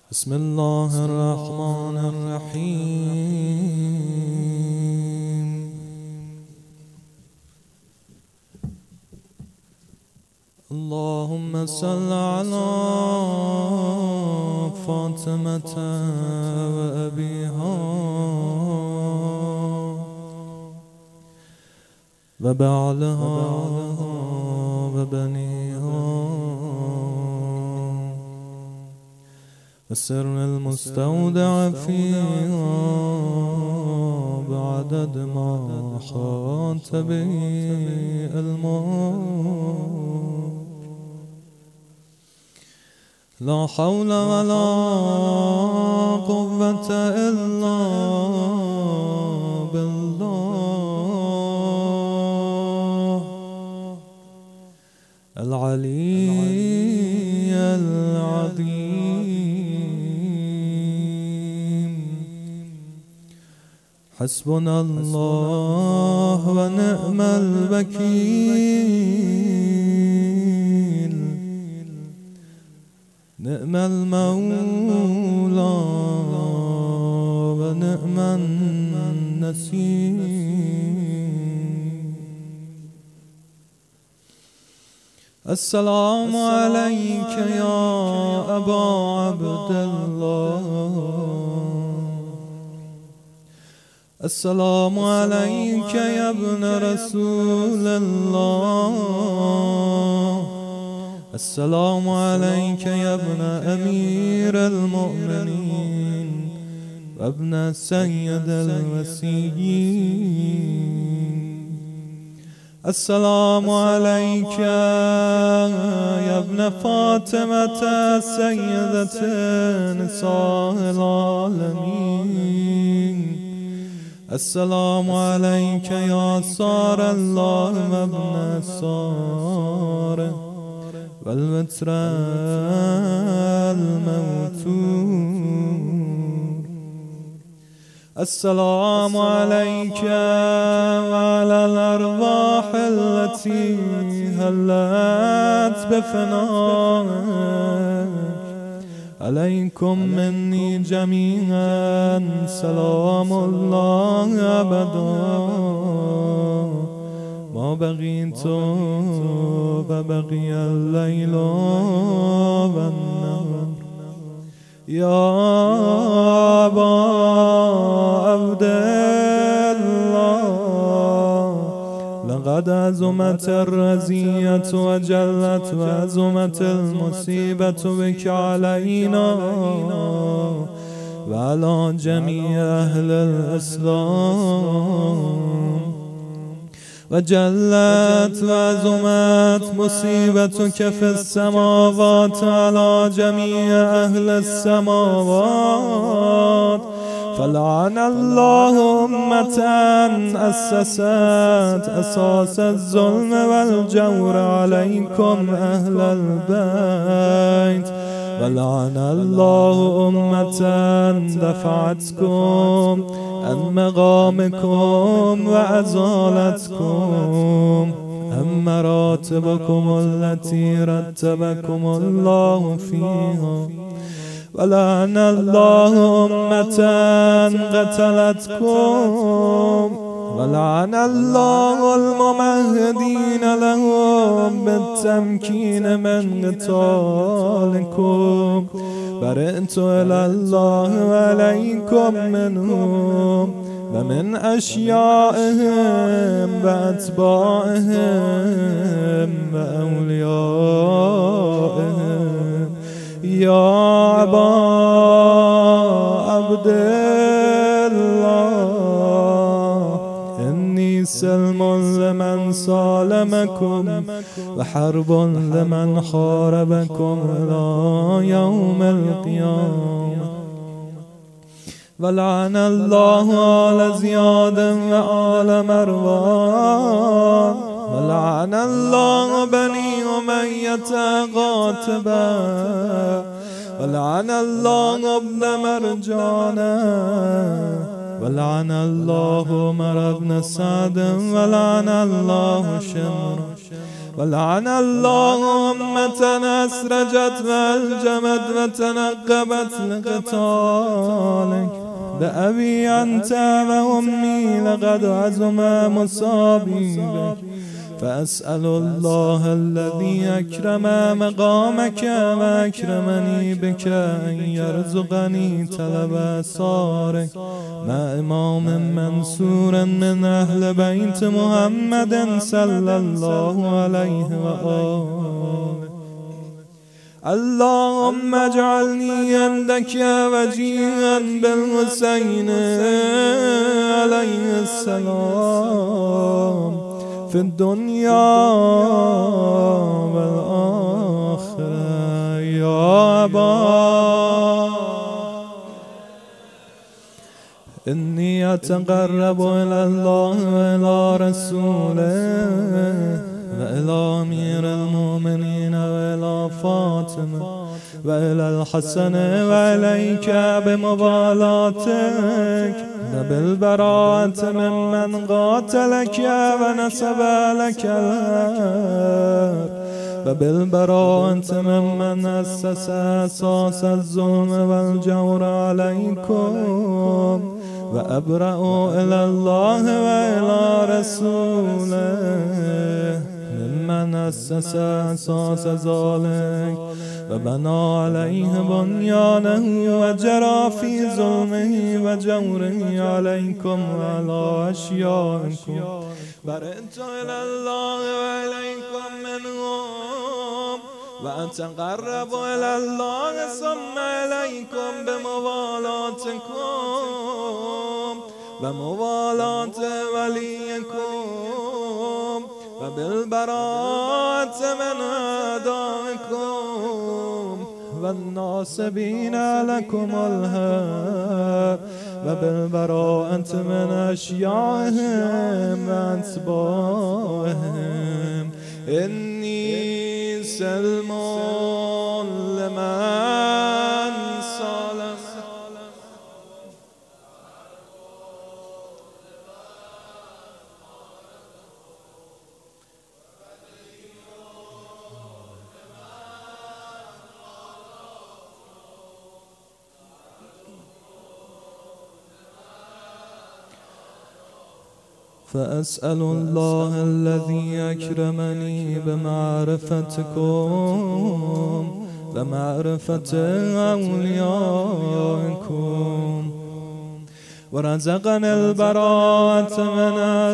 بسم الله الرحمن الرحيم. اللهم صل على فاطمة وأبيها وبعلها وبنيها السر المستودع فيها بعدد ما حاط به الموت. لا حول ولا قوة إلا بالله العلي العظيم. حسبنا الله ونعم الوكيل، نعم المولى ونعم النصير. السلام عليك يا أبا عبد الله، السلام عليك يا ابن رسول الله، السلام عليك يا ابن أمير المؤمنين وابن سيد الوصيين. السلام عليك يا ابن فاطمة سيدة نساء العالمين. السلام عليك يا صار الله وابن صار والوتر الموتور. السلام عليك وعلى الأرواح التي هلت بفنائك. عليكم مني جميعا سلام الله أبدا ما بقيت وبقي الليل والنهار. يا أبا عبد الله، لقد عزمت الرزية وجلت وعزمت المصيبة بك علينا وعلى جميع أهل الإسلام، وجلت وعزمت مصيبتك في السماوات على جميع أهل السماوات. فلعن الله أمة أسست أساس الظلم والجور عليكم أهل البيت، ولعن الله أمة دفعتكم عن مقامكم وأزالتكم عن مراتبكم التي رتبكم الله فيها. ولعن الله أمة قتلتكم، ولعن الله الممهدين لهم بالتمكين من قتالكم. برئت إلى الله وعليكم منهم ومن أشيائهم وأتباعهم وأوليائهم. يا أبا عبد الله، إني سلم لمن سالمكم وحرب لمن حاربكم إلى يوم القيامة. ولعن الله آل زياد وآل مروان، ولعن الله بني أمية قاتبا، ولعن الله ابن مرجانا، ولعن الله عمر بن سعد، ولعن الله شمر، ولعن الله أمة أسرجت وألجمت وتنقبت لقتالك بأبي أنت وأمي لقد عزم مصابي بك فأسأل الله الذي أكرم مقامك وأكرمني بك أن يرزقني طلب صارك مع إمام منصور من أهل بيت محمد صلى الله عليه وآله. اللهم اجعلني عندك وجيها بالحسين عليه السلام في الدنيا والآخرة يا أبا. إني أتقرب إلى الله وإلى رسوله وإلى أمير المؤمنين وإلى فاطمة وإلى الحسن وإليك بمبالاتك وبالبراءة ممن قاتلك ونسب لك الهار وبالبراءة ممن أسس أساس الظلم والجور عليكم وأبرأ إلى الله وإلى رسوله ممن أسس أساس ذلك وبنى عليه بنيانه وجرى في ظلمه وجوره عليكم وعلى أشيائكم. برئت إلى الله وإليكم منهم وأتقرب إلى الله ثم إليكم بموالاتكم وموالاة وليكم وبالبراءة من أعدائكم والناصبين لكم الهاب وبالبراءة من أشيائهم وأتباعهم. إني سلم لمن سلم فأسأل الله الذي أكرمني بمعرفتكم ومعرفة أوليائكم ورزقني البراءة من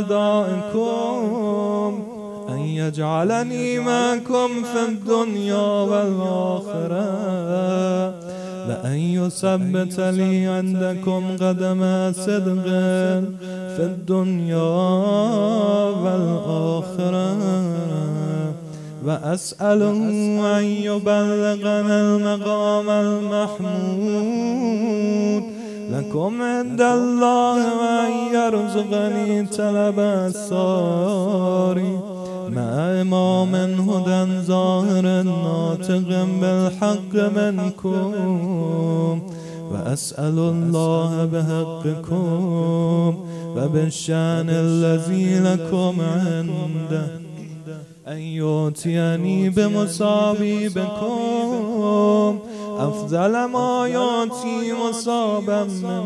أعدائكم أن يجعلني معكم في الدنيا والآخرة وأن يثبت لي عندكم قدم صدق في الدنيا والآخرة وأسأله أن يبلغنا المقام المحمود لكم عند الله وأن يرزقني طلب الصاري مع إمام هدى ظاهر ناطق بالحق منكم. وأسأل الله بحقكم وبالشأن الذي لكم عنده أن يؤتيني بمصابيبكم أفضل ما يأتي مصابا من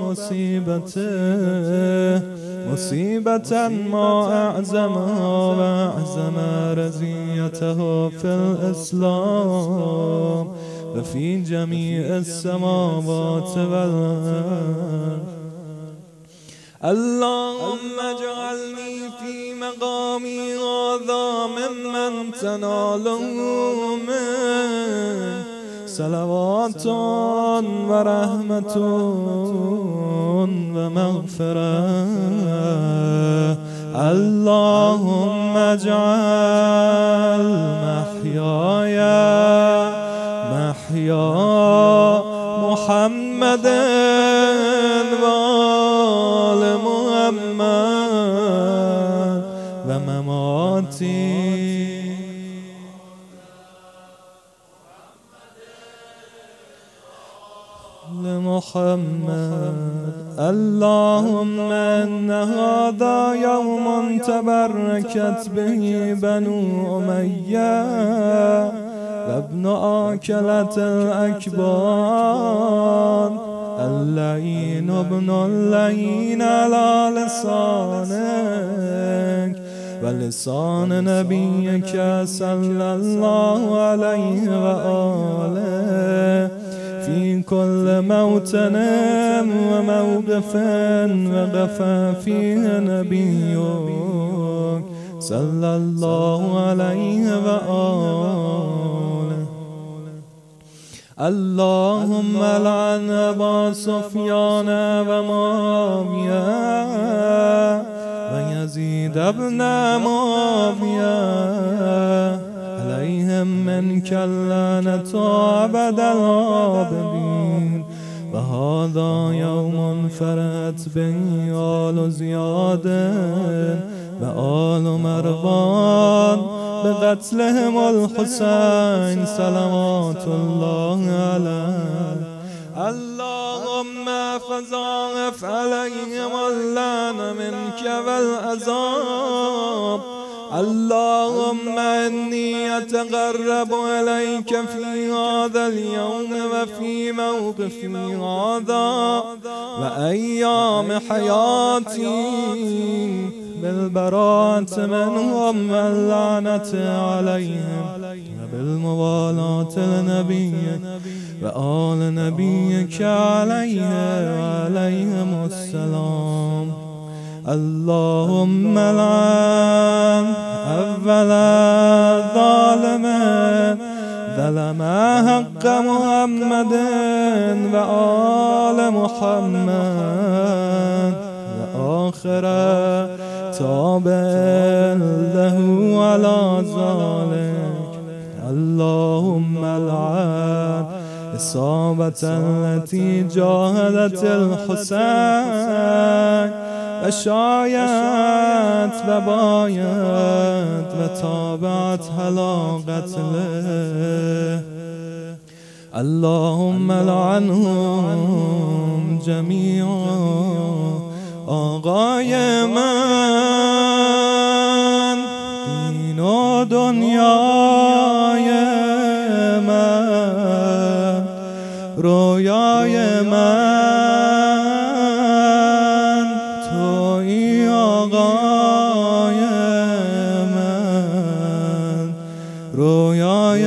مصيبته مصيبة ما أعظمها وأعظم رزيته في الإسلام وفي جميع السماوات والأرض. اللهم اجعلني في مقامي هذا ممن تناله من صلوات ورحمة ومغفرة. اللهم اجعل محياي محيا محمد وآل محمد ومماتي محمد. اللهم إن هذا يوم تبركت به بنو أمية وابن آكلة الأكبان اللعين ابن اللعين على لسانك ولسان نبيك صلى الله عليه وآله في كل موطن وموقف وقف فيه نبيك صلى الله عليه وآله. اللهم لعن أبا سفيان ومعاوية ويزيد ابن معاوية عليهم منك اللعنة أبد الآبدين. وهذا يوم فرحت به آل زياد وآل مروان بقتلهم الحسين صلوات الله عليه. اللهم فضاعف عليهم اللعن منك والعذاب. اللهم إني أتقرب إليك في هذا اليوم وفي موقفي هذا وأيام حياتي بالبراءة منهم واللعنة عليهم وبالموالاة لنبيك وآل نبيك عليه وعليهم السلام. اللهم لعن أول ظالم ظلم حق محمد وآل محمد وآخر تابع له على ذلك. اللهم لعن الإصابة التي جاهدت الحسين وشايت وبايت وتابعت على قتله. اللهم لعنهم جميعا. آقای من دین و دنیای من رویای من تویی آقای من رویای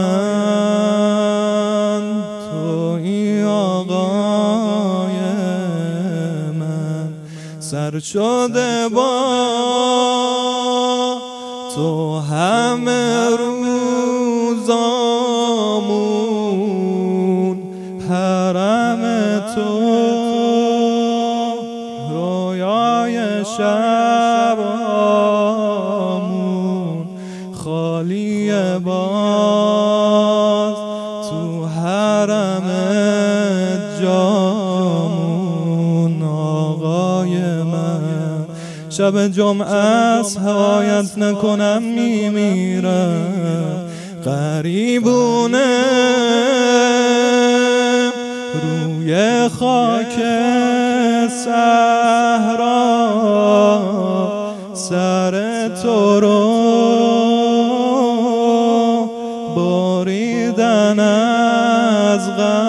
من تویی آقای من سر شده با تو همه روزامون حرم تو رویای شبامون خالی باز تو حرم جامون آقای من. شب جمعه است هوایت نکنم میمیرم غریبونه روی خاک صحرا سر تو رو بریدن از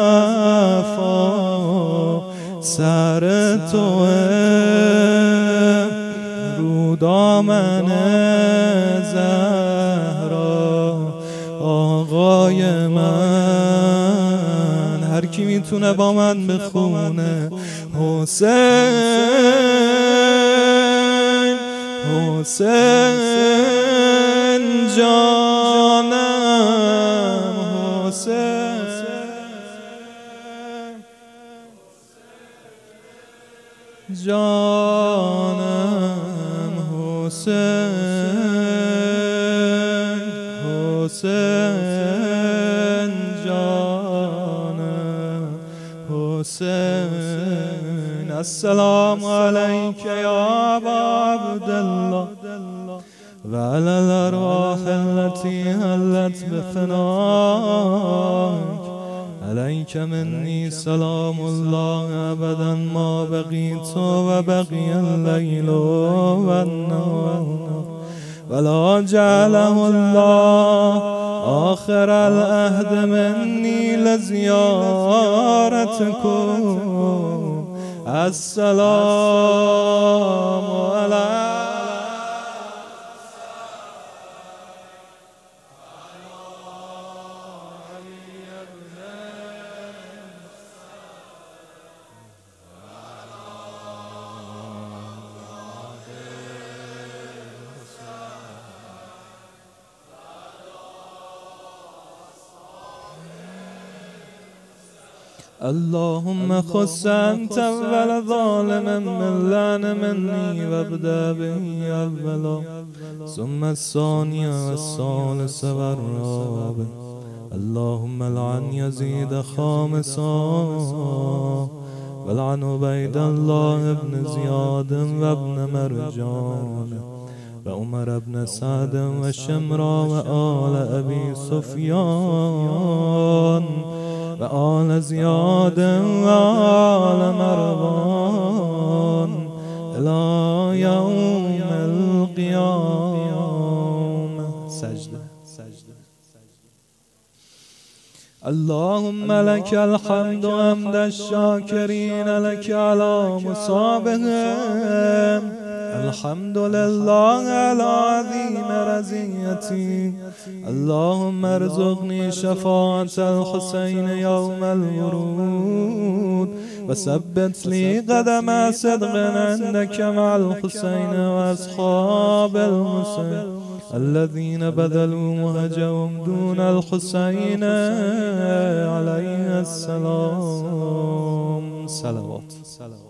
قفا سر تو رو دامن زهرا آقای من. هر کی میتونه با من بخونه حسین حسین جانم حسین جانم حسین حسین جانم حسین. السلام علیک یا ابا عبدالله وعلى الأرواح التي هلت بفناك عليك مني سلام الله أبدا ما بقيت وبقي الليل والنهار ولا جعله الله آخر العهد مني لزيارتكم السلام عليكم. اللهم خص أنت أول ظالم من لعن مني وابدأ به أولا ثم الثاني والثالث والرابع. اللهم لعن يزيد خامسا ولعن عبيد الله بن زياد وابن مرجان وعمر بن سعد وشمرا وآل أبي سفيان وآل زياد وآل مروان إلى يوم القيامة. سجدة. اللهم لك الحمد حمد الشاكرين لك على مصابهم. الحمد لله على عظيم رزيتي. اللهم ارزقني شفاعة الحسين يوم الورود وثبت لي قدم صدق عندك مع الحسين وأصحاب الحسين الذين بذلوا مهجهم دون الحسين عليه السلام. صلوات.